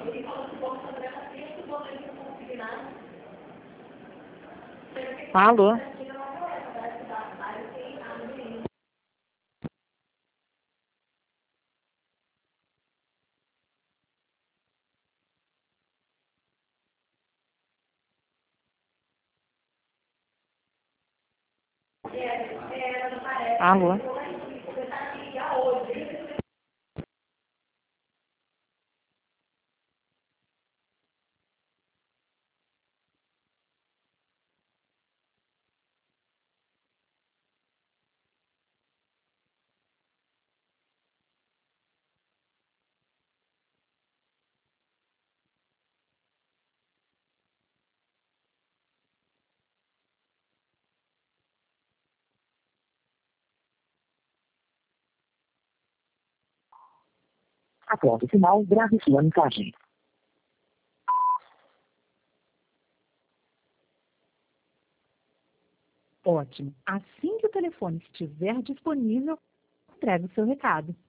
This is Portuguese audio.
Alô? Alô? Após o sinal, grave sua mensagem. Ótimo. Assim que o telefone estiver disponível, entregue o seu recado.